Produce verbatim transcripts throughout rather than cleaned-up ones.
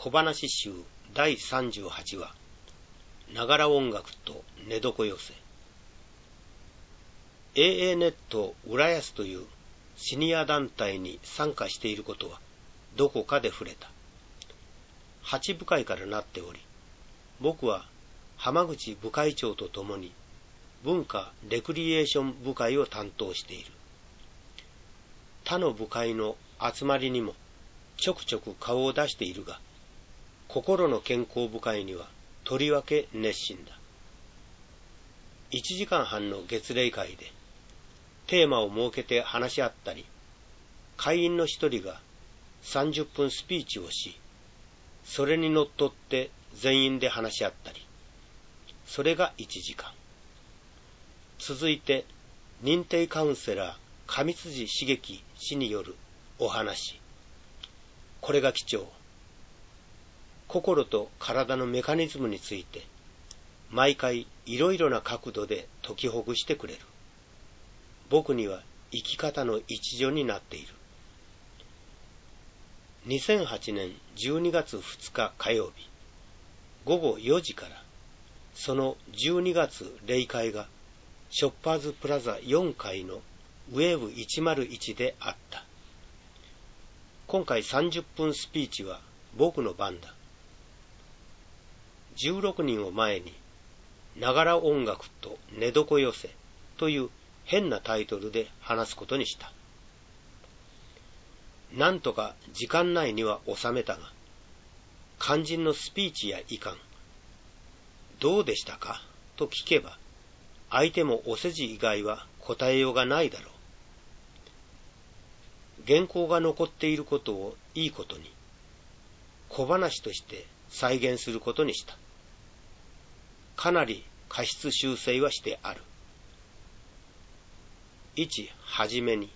小話集だいさんじゅうはちわ、ながら音楽と寝床寄せ。エーエー ネット浦安というシニア団体に参加していることはどこかで触れた。八部会からなっており、僕は浜口部会長と共に文化レクリエーション部会を担当している。他の部会の集まりにもちょくちょく顔を出しているが、心の健康部会にはとりわけ熱心だ。いちじかんはんの月例会でテーマを設けて話し合ったり、会員の一人がさんじゅっぷんスピーチをし、それにのっとって全員で話し合ったり、それがいちじかん。続いて認定カウンセラー上辻茂樹氏によるお話。これが貴重。心と体のメカニズムについて毎回いろいろな角度で解きほぐしてくれる。僕には生き方の一助になっている。にせんはちねんじゅうにがつふつか火曜日ごごよじからそのじゅうにがつ例会がショッパーズプラザよんかいのウェーブいちまるいちであった。今回さんじゅっぷんスピーチは僕の番だ。じゅうろくにんを前にながら音楽と寝床寄せという変なタイトルで話すことにした。なんとか時間内には収めたが、肝心のスピーチやいかん。どうでしたかと聞けば、相手もお世辞以外は答えようがないだろう。原稿が残っていることをいいことに、小話として再現することにした。かなり過失修正はしてある。いち、はじめに、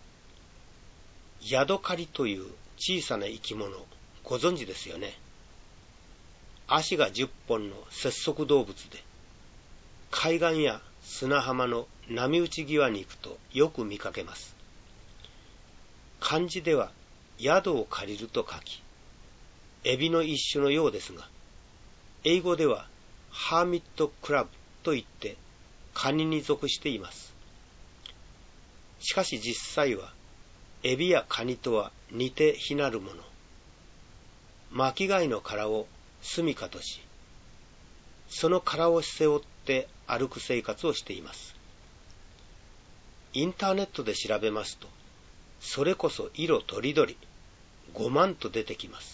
ヤドカリという小さな生き物、ご存知ですよね。足がじゅっぽんの節足動物で、海岸や砂浜の波打ち際に行くとよく見かけます。漢字では宿を借りると書き、エビの一種のようですが、英語ではハーミットクラブといってカニに属しています。しかし実際はエビやカニとは似て非なるもの。巻貝の殻を住処とし、その殻を背負って歩く生活をしています。インターネットで調べますと、それこそ色とりどり、ごまんと出てきます。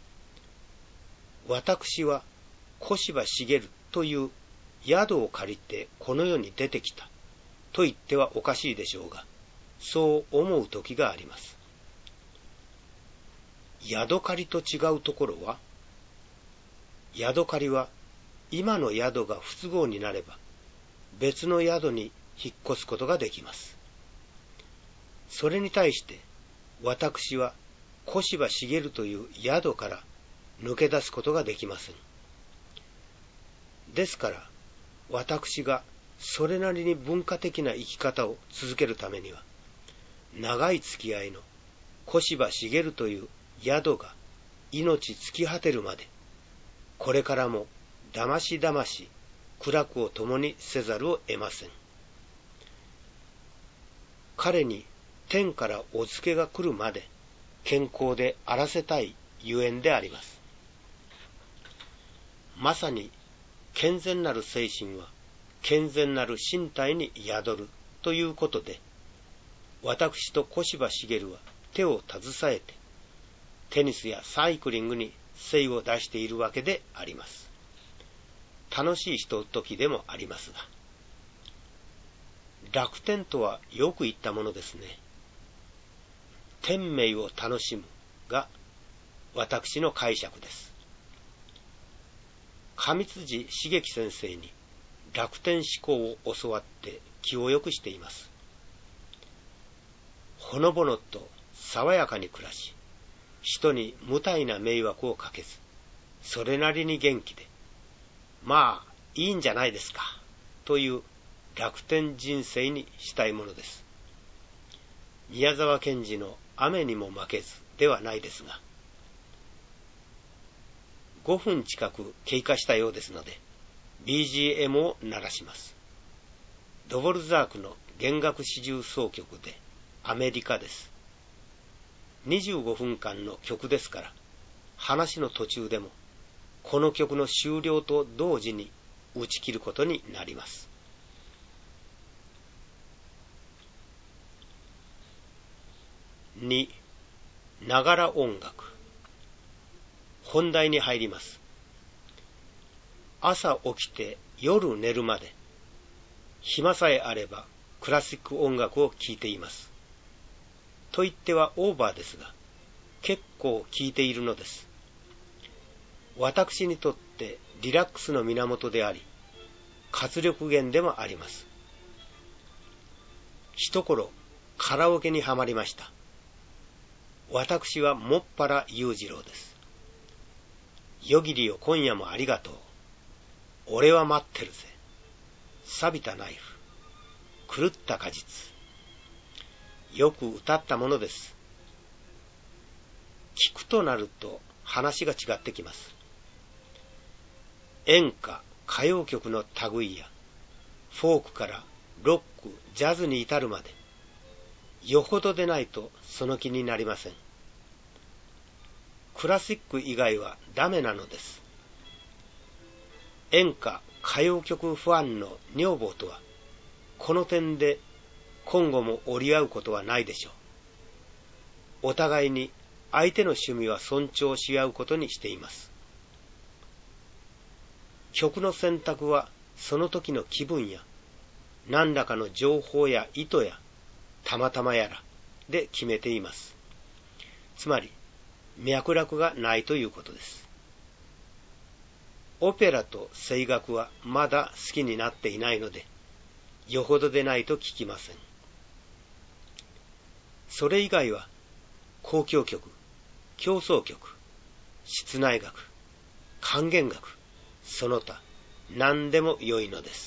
私は小柴茂という宿を借りてこの世に出てきたと言ってはおかしいでしょうが、そう思う時があります。宿借りと違うところは、宿借りは今の宿が不都合になれば別の宿に引っ越すことができます。それに対して私は小柴茂という宿から抜け出すことができません。ですから私がそれなりに文化的な生き方を続けるためには、長い付き合いの小柴茂という宿が命尽き果てるまで、これからもだましだまし苦楽を共にせざるを得ません。彼に天からお告げが来るまで健康であらせたいゆえんであります。まさに健全なる精神は健全なる身体に宿るということで、私と小柴茂は手を携えてテニスやサイクリングに精を出しているわけであります。楽しいひとときでもありますが、楽天とはよく言ったものですね。天命を楽しむが私の解釈です。上辻茂樹先生に楽天思考を教わって気をよくしています。ほのぼのと爽やかに暮らし、人に無体な迷惑をかけず、それなりに元気で、まあいいんじゃないですかという楽天人生にしたいものです。宮沢賢治の雨にも負けずではないですが、 ごふん近く経過したようですので、ビージーエム を鳴らします。ドボルザークの弦楽四重奏曲でアメリカです。にじゅうごふんかんの曲ですから、話の途中でもこの曲の終了と同時に打ち切ることになります。に、ながら音楽。本題に入ります。朝起きて夜寝るまで、暇さえあればクラシック音楽を聴いています。と言ってはオーバーですが、結構聴いているのです。私にとってリラックスの源であり、活力源でもあります。一頃、カラオケにはまりました。私はもっぱら裕次郎です。夜霧よ今夜もありがとう。俺は待ってるぜ。錆びたナイフ。狂った果実。よく歌ったものです。聞くとなると話が違ってきます。演歌、歌謡曲の類や、フォークからロック、ジャズに至るまで、よほどでないとその気になりません。クラシック以外はダメなのです。演歌、歌謡曲ファンの女房とは、この点で今後も折り合うことはないでしょう。お互いに相手の趣味は尊重し合うことにしています。曲の選択はその時の気分や、何らかの情報や意図や、たまたまやらで決めています。つまり、脈絡がないということです。オペラと声楽はまだ好きになっていないので、よほどでないと聞きません。それ以外は、交響曲、協奏曲、室内楽、管弦楽、その他、何でも良いのです。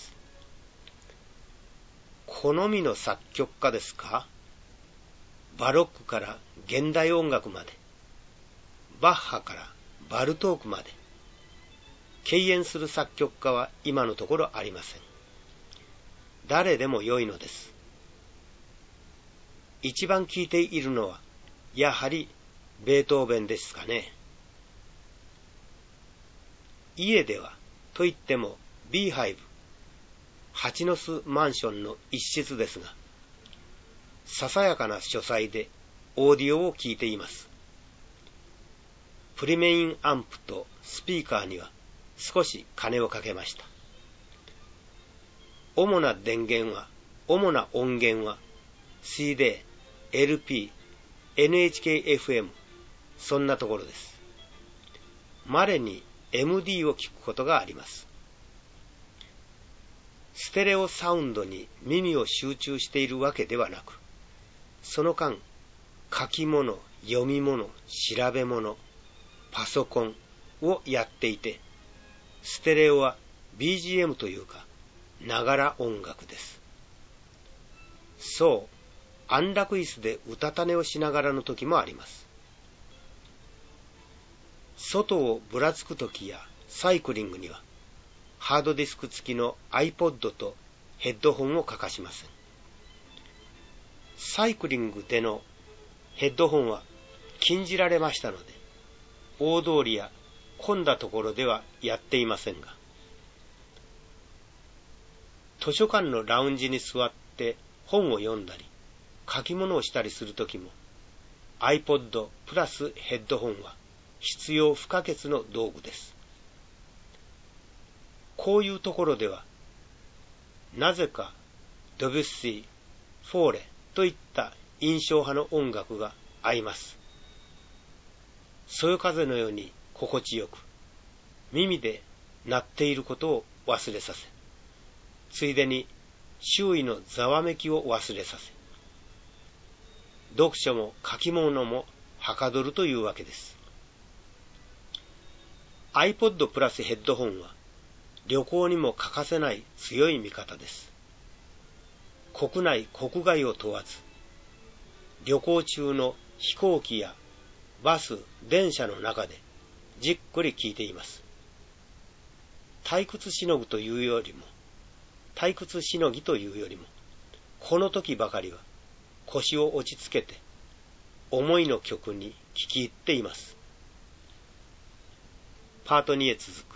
好みの作曲家ですか？バロックから現代音楽まで、バッハからバルトークまで、敬遠する作曲家は今のところありません。誰でも良いのです。一番聴いているのは、やはりベートーベンですかね。家では、といっても ビーファイブ、蜂の巣マンションの一室ですが、ささやかな書斎でオーディオを聴いています。プリメインアンプとスピーカーには少し金をかけました。主な電源は、主な音源は シーディー、エルピー、エヌエイチケーエフエム、そんなところです。稀に エムディー を聞くことがあります。ステレオサウンドに耳を集中しているわけではなく、その間、書き物、読み物、調べ物、パソコンをやっていて、ステレオは ビージーエム というか、ながら音楽です。そう、安楽椅子でうたた寝をしながらの時もあります。外をぶらつく時やサイクリングには、ハードディスク付きの iPod とヘッドホンを欠かしません。サイクリングでのヘッドホンは禁じられましたので、大通りや混んだところではやっていませんが、図書館のラウンジに座って本を読んだり、書き物をしたりするときも、iPod プラスヘッドホンは必要不可欠の道具です。こういうところでは、なぜかドビュッシー、フォーレといった印象派の音楽が合います。そよ風のように心地よく、耳で鳴っていることを忘れさせ、ついでに周囲のざわめきを忘れさせ、読書も書き物もはかどるというわけです。iPod プラスヘッドホンは旅行にも欠かせない強い味方です。国内国外を問わず、旅行中の飛行機やバス、電車の中でじっくり聴いています。退屈しのぐというよりも、退屈しのぎというよりも、この時ばかりは腰を落ち着けて、思いの曲に聴き入っています。パートにへ続く。